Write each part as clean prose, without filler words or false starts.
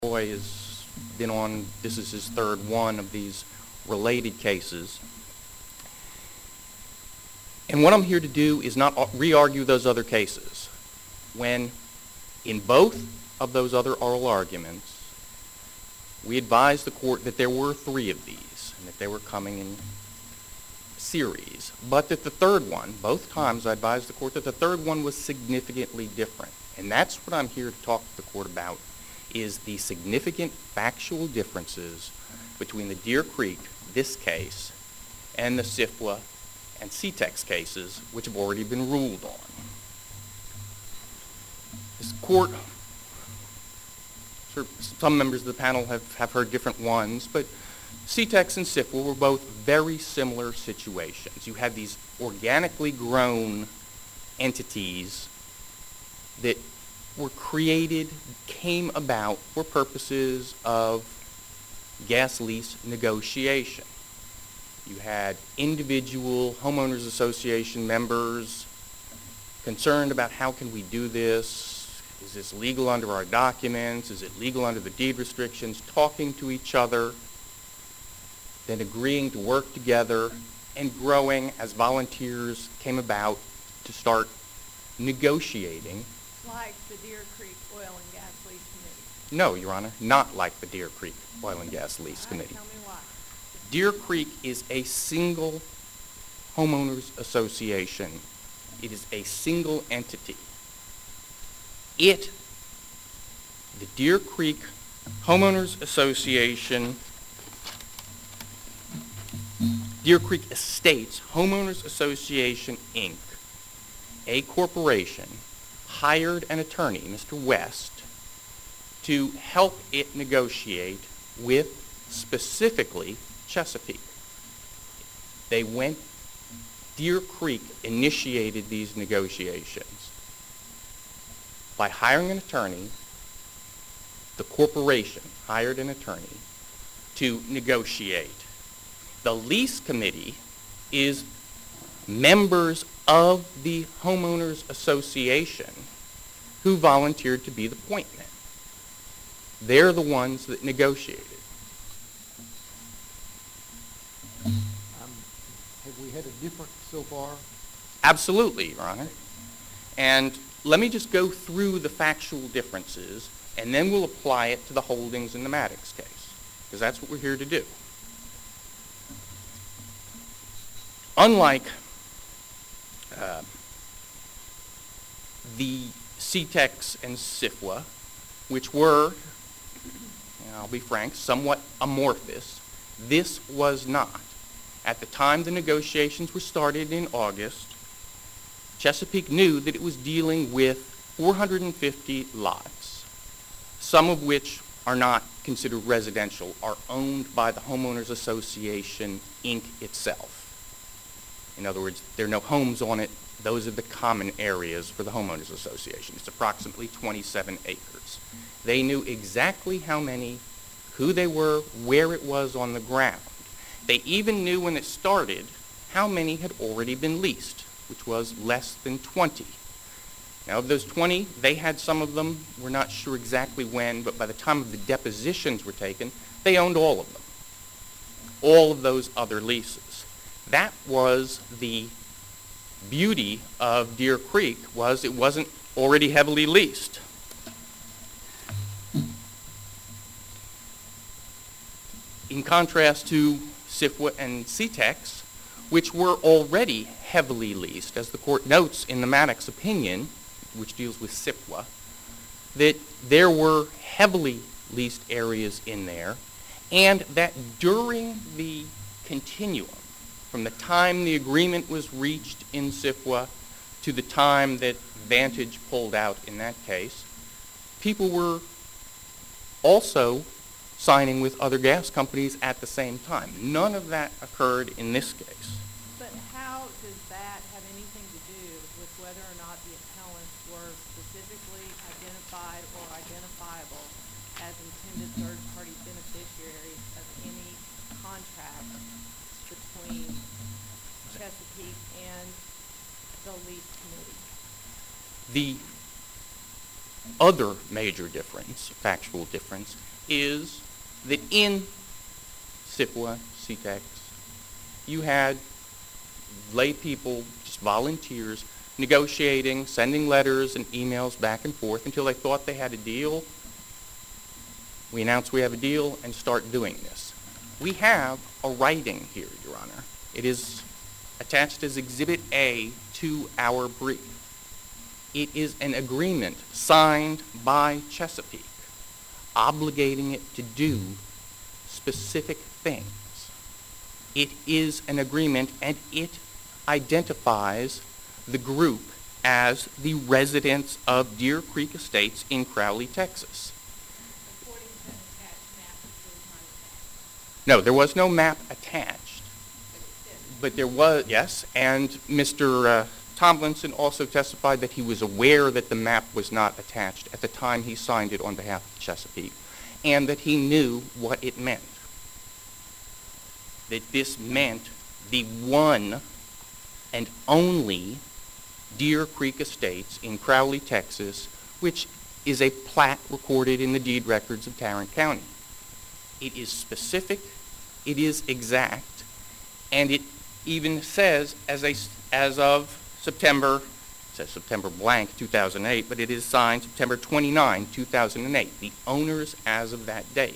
Roy has been on, this is his third one of these related cases. And what I'm here to do is not re-argue those other cases. When in both of those other oral arguments, we advised the court that there were 3 of these and that they were coming in series, but that the third one, both times I advised the court that the third one was significantly different. And that's what I'm here to talk to the court about, is the significant factual differences between the Deer Creek, this case, and the SIFWA and CTEX cases, which have already been ruled on. This court, some members of the panel have heard different ones, but CTEX and SIFWA were both very similar situations. You had these organically grown entities that were created, came about for purposes of gas lease negotiation. You had individual homeowners association members concerned about how can we do this? Is this legal under our documents? Is it legal under the deed restrictions? Talking to each other, then agreeing to work together and growing as volunteers came about to start negotiating. Like the Deer Creek Oil and Gas Lease Committee? No, Your Honor, not like the Deer Creek Oil and Gas Lease Committee. Tell me why. Deer Creek is a single homeowners association. It is a single entity. The Deer Creek Homeowners Association, Deer Creek Estates Homeowners Association, Inc., a corporation, hired an attorney, Mr. West, to help it negotiate with specifically Chesapeake. Deer Creek initiated these negotiations. By hiring an attorney, the corporation hired an attorney to negotiate. The lease committee is members of the homeowners association who volunteered to be the point men. They're the ones that negotiated. Have we had a difference so far? Absolutely, Your Honor. And let me just go through the factual differences, and then we'll apply it to the holdings in the Maddox case, because that's what we're here to do. Unlike the CTEX and SIFWA, which were, I'll be frank, somewhat amorphous, this was not. At the time the negotiations were started in August, Chesapeake knew that it was dealing with 450 lots, some of which are not considered residential, are owned by the Homeowners Association, Inc. itself. In other words, there are no homes on it. Those are the common areas for the Homeowners Association. It's approximately 27 acres. They knew exactly how many, who they were, where it was on the ground. They even knew when it started how many had already been leased, which was less than 20. Now, of those 20, they had some of them. We're not sure exactly when, but by the time of the depositions were taken, they owned all of them, all of those other leases. That was the beauty of Deer Creek, was it wasn't already heavily leased. In contrast to SIFWA and CTEX, which were already heavily leased, as the court notes in the Maddox opinion, which deals with SIFWA, that there were heavily leased areas in there, and that during the continuum, from the time the agreement was reached in SIFWA to the time that Vantage pulled out in that case, people were also signing with other gas companies at the same time. None of that occurred in this case. But how does that have anything to do with whether or not the appellants were specifically identified or identifiable as intended third-party beneficiaries of any contract between Chesapeake and the lease committee? other major difference, factual difference, is that in SIFWA, CTEX, you had lay people, just volunteers, negotiating, sending letters and emails back and forth until they thought they had a deal. We announce we have a deal and start doing this. We have a writing here, Your Honor. It is attached as Exhibit A to our brief. It is an agreement signed by Chesapeake, obligating it to do specific things. It is an agreement, and it identifies the group as the residents of Deer Creek Estates in Crowley, Texas. According to the attached map, it was not attached. No, there was no map attached, But it said but there was, yes, and Mr. Tomlinson also testified that he was aware that the map was not attached at the time he signed it on behalf of Chesapeake, and that he knew what it meant. That this meant the one and only Deer Creek Estates in Crowley, Texas, which is a plat recorded in the deed records of Tarrant County. It is specific, it is exact, and it even says as of September, it says September blank 2008, but it is signed September 29, 2008, the owners as of that date.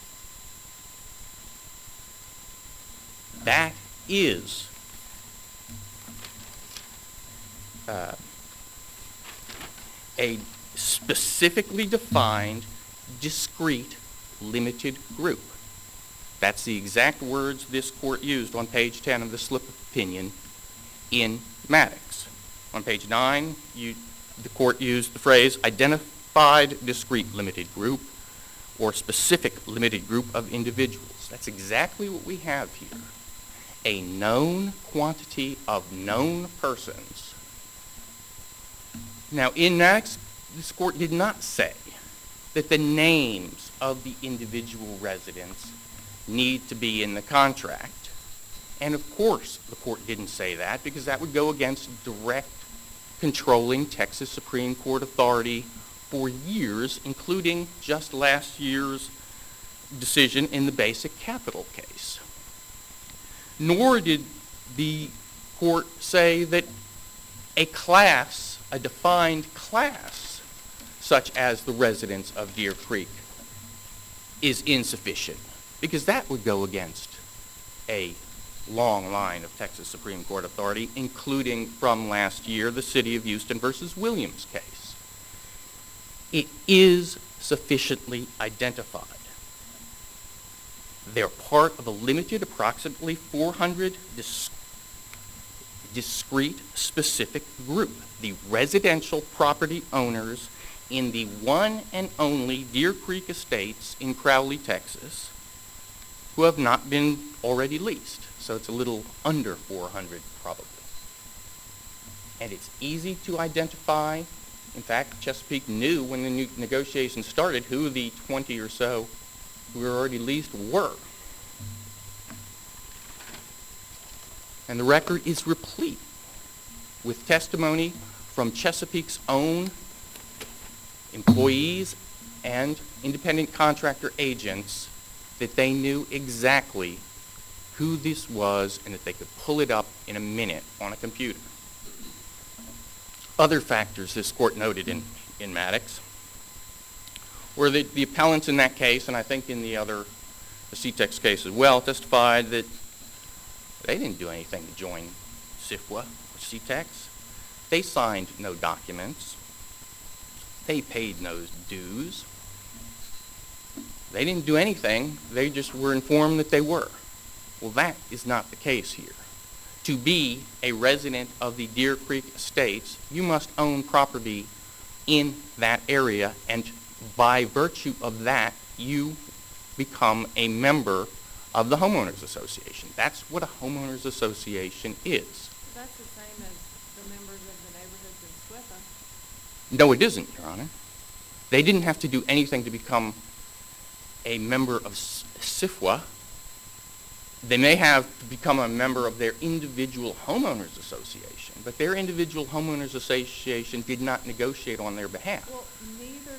That is a specifically defined, discrete, limited group. That's the exact words this court used on page 10 of the slip of opinion in Maddox. On page 9, the court used the phrase identified discrete limited group or specific limited group of individuals. That's exactly what we have here. A known quantity of known persons. Now, in Maddox, this court did not say that the names of the individual residents need to be in the contract. And of course, the court didn't say that because that would go against direct controlling Texas Supreme Court authority for years, including just last year's decision in the basic capital case. Nor did the court say that a class, a defined class, such as the residents of Deer Creek, is insufficient, because that would go against a long line of Texas Supreme Court authority, including from last year, the City of Houston versus Williams case. It is sufficiently identified. They're part of a limited, approximately 400 discrete, specific group, the residential property owners in the one and only Deer Creek Estates in Crowley, Texas, who have not been already leased. So it's a little under 400 probably. And it's easy to identify. In fact, Chesapeake knew when the negotiations started who the 20 or so who were already leased were. And the record is replete with testimony from Chesapeake's own employees and independent contractor agents that they knew exactly who this was and that they could pull it up in a minute on a computer. Other factors this court noted in Maddox were that the appellants in that case, and I think in the CTEX case as well, testified that they didn't do anything to join SIFWA or CTEX. They signed no documents. They paid no dues. They didn't do anything. They just were informed that they were. Well, that is not the case here. To be a resident of the Deer Creek Estates, you must own property in that area, and by virtue of that, you become a member of the Homeowners Association. That's what a Homeowners Association is. that's the same as the members of the neighborhoods in SWIFA. No, it isn't, Your Honor. They didn't have to do anything to become a member of SIFWA. They may have to become a member of their individual homeowners association, but their individual homeowners association did not negotiate on their behalf. Well, neither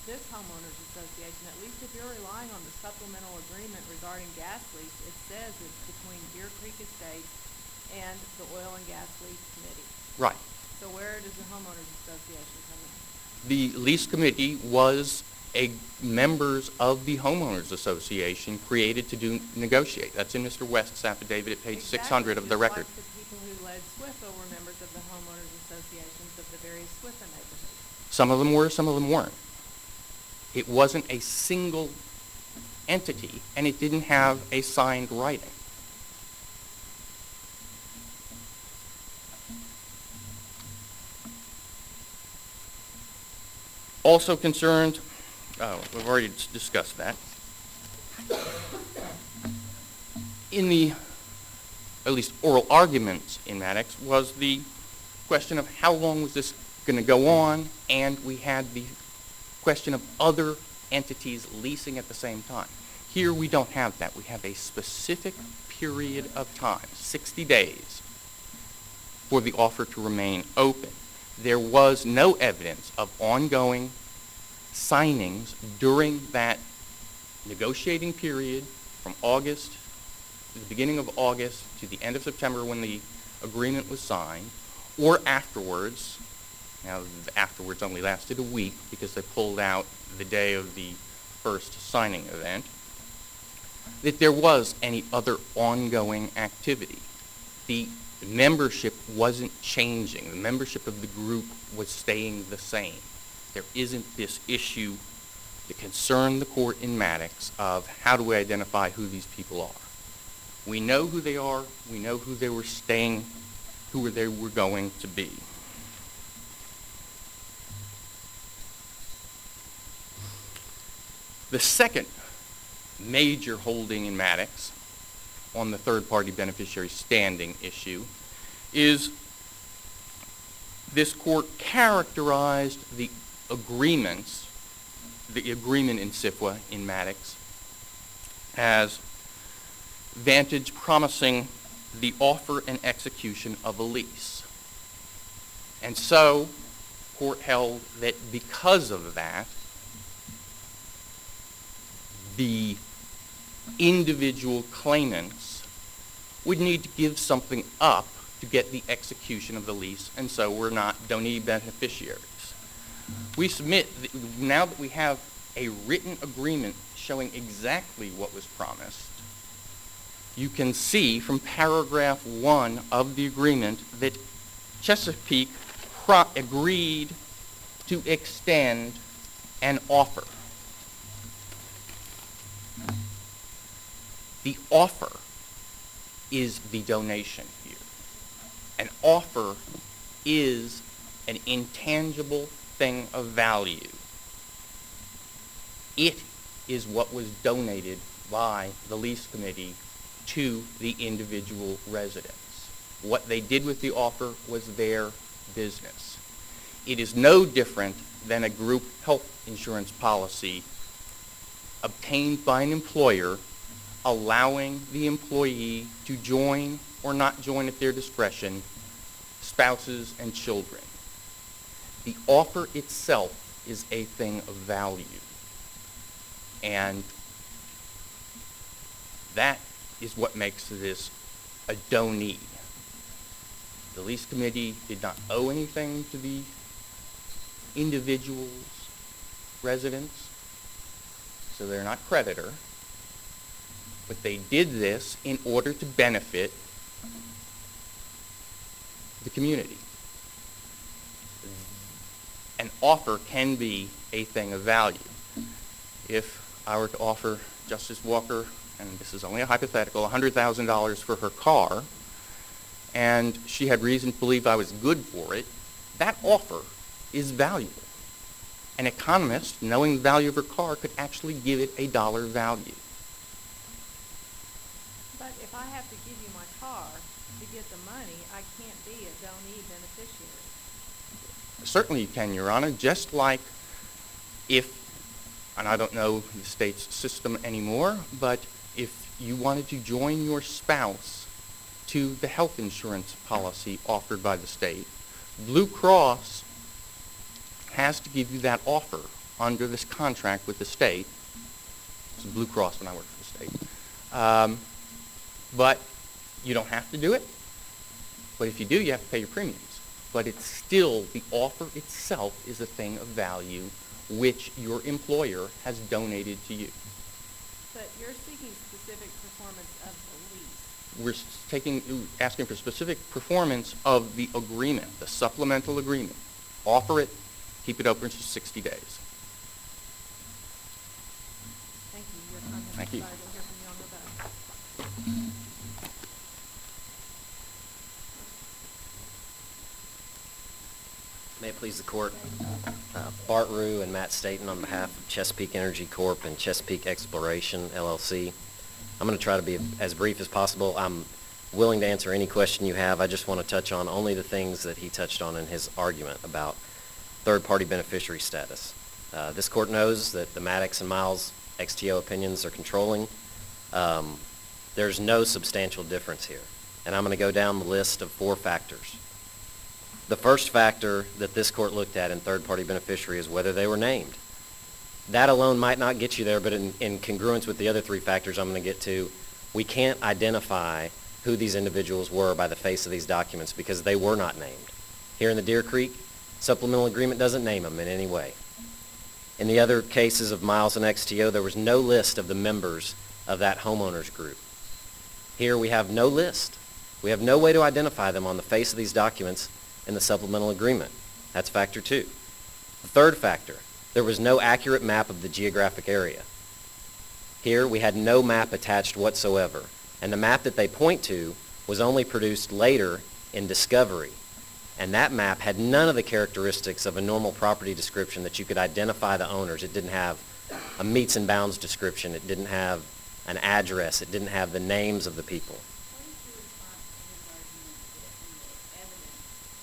this homeowners association, at least if you're relying on the supplemental agreement regarding gas lease, it says it's between Deer Creek Estates and the Oil and Gas Lease Committee. Right. So where does the homeowners association come in? The lease committee was members of the homeowners association created to negotiate. That's in Mr. West's affidavit at page 600 of the record. Just like the people who led SWIFA were members of the homeowners associations of the various SWIFA neighborhoods. Some of them were, some of them weren't. It wasn't a single entity, and it didn't have a signed writing. Also concerned, we've already discussed that. In the, at least oral arguments in Maddox, was the question of how long was this going to go on, and we had the question of other entities leasing at the same time. Here we don't have that. We have a specific period of time, 60 days, for the offer to remain open. There was no evidence of ongoing signings during that negotiating period from August, the beginning of August to the end of September when the agreement was signed, or afterwards. Now, afterwards only lasted a week because they pulled out the day of the first signing event, that there was any other ongoing activity. The membership wasn't changing. The membership of the group was staying the same. There isn't this issue that concerned the court in Maddox of how do we identify who these people are. We know who they are. We know who they were staying, who they were going to be. The second major holding in Maddox on the third-party beneficiary standing issue is this court characterized the agreements, the agreement in SIFWA in Maddox, as Vantage promising the offer and execution of a lease. And so, court held that because of that, the individual claimants would need to give something up to get the execution of the lease, and so don't need beneficiaries. We submit that now that we have a written agreement showing exactly what was promised, you can see from paragraph 1 of the agreement that Chesapeake agreed to extend an offer. The offer is the donation here. An offer is an intangible thing of value. It is what was donated by the lease committee to the individual residents. What they did with the offer was their business. It is no different than a group health insurance policy obtained by an employer allowing the employee to join or not join at their discretion spouses and children. The offer itself is a thing of value. And that is what makes this a donee. The lease committee did not owe anything to the individual's residents, so they're not creditor. But they did this in order to benefit the community. An offer can be a thing of value. If I were to offer Justice Walker, and this is only a hypothetical, $100,000 for her car, and she had reason to believe I was good for it, that offer is valuable. An economist, knowing the value of her car, could actually give it a dollar value. But if I have to give you my car to get the money, I can't be a donee beneficiary. Certainly you can, Your Honor, just like if, and I don't know the state's system anymore, but if you wanted to join your spouse to the health insurance policy offered by the state, Blue Cross has to give you that offer under this contract with the state. This is Blue Cross when I worked for the state. But you don't have to do it. But if you do, you have to pay your premiums. But it's still, the offer itself is a thing of value which your employer has donated to you. But you're seeking specific performance of the lease. We're asking for specific performance of the agreement, the supplemental agreement. Offer it, keep it open for 60 days. Thank you. Your time has Thank you. expired. We'll hear from you on rebuttal. May it please the court. Bart Rue and Matt Staten on behalf of Chesapeake Energy Corp. And Chesapeake Exploration, LLC. I'm going to try to be as brief as possible. I'm willing to answer any question you have. I just want to touch on only the things that he touched on in his argument about third-party beneficiary status. This court knows that the Maddox and Miles XTO opinions are controlling. There's no substantial difference here. And I'm going to go down the list of 4 factors. The first factor that this court looked at in third-party beneficiary is whether they were named. That alone might not get you there, but in congruence with the other 3 factors I'm going to get to, we can't identify who these individuals were by the face of these documents because they were not named. Here in the Deer Creek, supplemental agreement doesn't name them in any way. In the other cases of Miles and XTO, there was no list of the members of that homeowners group. Here we have no list. We have no way to identify them on the face of these documents in the supplemental agreement. That's factor 2. The third factor, there was no accurate map of the geographic area. Here we had no map attached whatsoever, and the map that they point to was only produced later in discovery. And that map had none of the characteristics of a normal property description that you could identify the owners. It didn't have a meets and bounds description. It didn't have an address. It didn't have the names of the people. What is your response to his argument that in the evidence,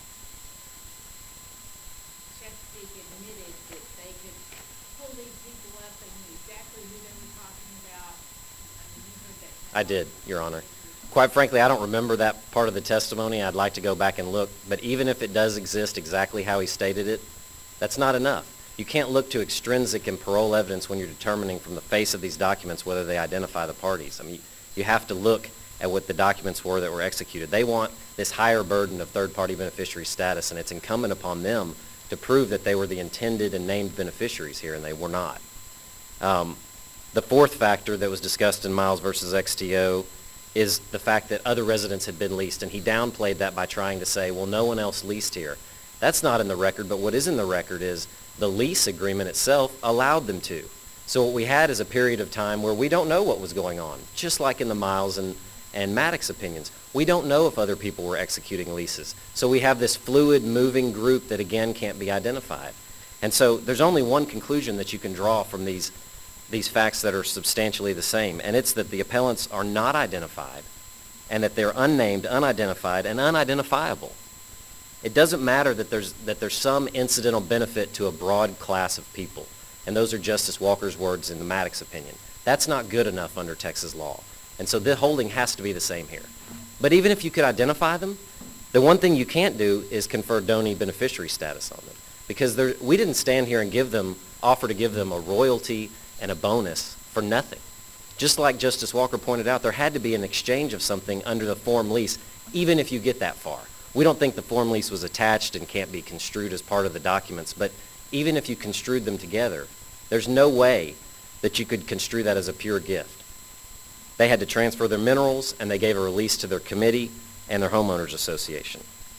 Chesapeake admitted that they could pull these people up and knew exactly who they were talking about? I mean, you heard that. I did, Your Honor. Quite frankly, I don't remember that part of the testimony. I'd like to go back and look. But even if it does exist exactly how he stated it, that's not enough. You can't look to extrinsic and parole evidence when you're determining from the face of these documents whether they identify the parties. I mean, you have to look at what the documents were that were executed. They want this higher burden of third-party beneficiary status, and it's incumbent upon them to prove that they were the intended and named beneficiaries here, and they were not. The fourth factor that was discussed in Miles versus XTO is the fact that other residents had been leased, and he downplayed that by trying to say, well, no one else leased here. That's not in the record, but what is in the record is the lease agreement itself allowed them to. So what we had is a period of time where we don't know what was going on, just like in the Miles and Maddox opinions. We don't know if other people were executing leases. So we have this fluid, moving group that, again, can't be identified. And so there's only one conclusion that you can draw from these facts that are substantially the same, and it's that the appellants are not identified and that they're unnamed, unidentified, and unidentifiable. It doesn't matter that there's some incidental benefit to a broad class of people, and those are Justice Walker's words in the Maddox opinion. That's not good enough under Texas law, and so the holding has to be the same here. But even if you could identify them, the one thing you can't do is confer donee beneficiary status on them, because we didn't stand here and offer to give them a royalty and a bonus for nothing. Just like Justice Walker pointed out, there had to be an exchange of something under the form lease, even if you get that far. We don't think the form lease was attached and can't be construed as part of the documents, but even if you construed them together, there's no way that you could construe that as a pure gift. They had to transfer their minerals, and they gave a release to their committee and their homeowners association.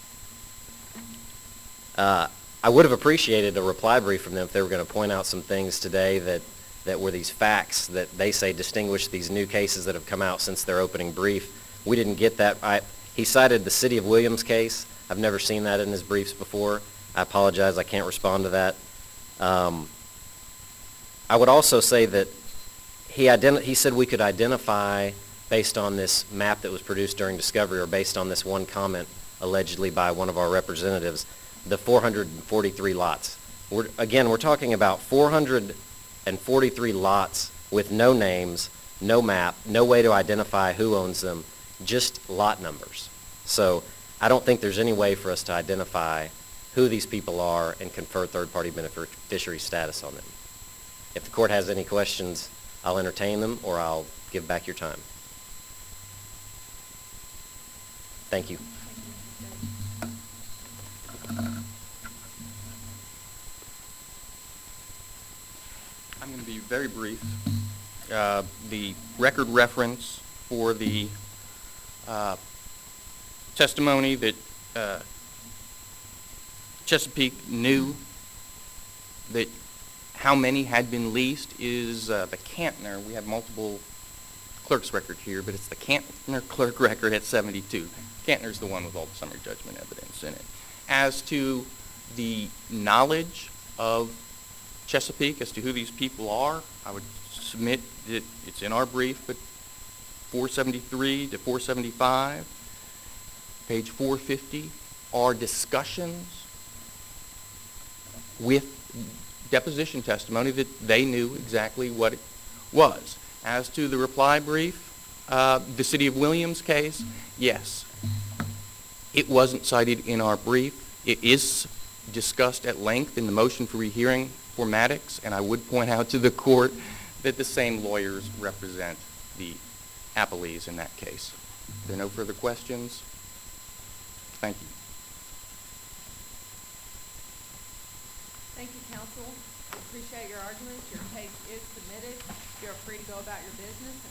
I would have appreciated a reply brief from them if they were going to point out some things today that were these facts that they say distinguish these new cases that have come out since their opening brief. We didn't get that. He cited the City of Williams case. I've never seen that in his briefs before. I apologize. I can't respond to that. I would also say that he said we could identify based on this map that was produced during discovery or based on this one comment allegedly by one of our representatives, the 443 lots. We're talking about 443 lots with no names, no map, no way to identify who owns them, just lot numbers. So I don't think there's any way for us to identify who these people are and confer third-party beneficiary status on them. If the court has any questions, I'll entertain them or I'll give back your time. Thank you. I'm going to be very brief. The record reference for the testimony that Chesapeake knew that how many had been leased is the Cantner. We have multiple clerk's record here, but it's the Cantner clerk record at 72. Cantner's the one with all the summary judgment evidence in it. As to the knowledge of Chesapeake as to who these people are, I would submit that it's in our brief, but 473 to 475, page 450, are discussions with deposition testimony that they knew exactly what it was. As to the reply brief, the City of Williams case, yes, it wasn't cited in our brief. It is discussed at length in the motion for rehearing for Maddox, and I would point out to the court that the same lawyers represent the appellees in that case. If there are no further questions, thank you. Thank you, counsel. We appreciate your arguments. Your case is submitted. You are free to go about your business.